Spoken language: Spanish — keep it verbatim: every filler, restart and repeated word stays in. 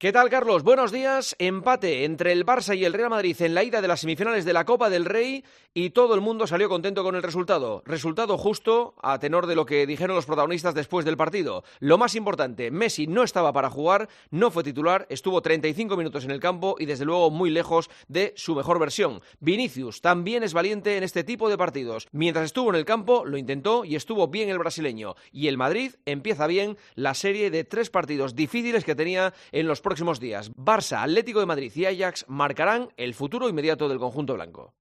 ¿Qué tal, Carlos? Buenos días. Empate entre el Barça y el Real Madrid en la ida de las semifinales de la Copa del Rey y todo el mundo salió contento con el resultado. Resultado justo a tenor de lo que dijeron los protagonistas después del partido. Lo más importante, Messi no estaba para jugar, no fue titular, estuvo treinta y cinco minutos en el campo y desde luego muy lejos de su mejor versión. Vinicius también es valiente en este tipo de partidos. Mientras estuvo en el campo, lo intentó y estuvo bien el brasileño. Y el Madrid empieza bien la serie de tres partidos difíciles que tenía en los próximos días. Barça, Atlético de Madrid y Ajax marcarán el futuro inmediato del conjunto blanco.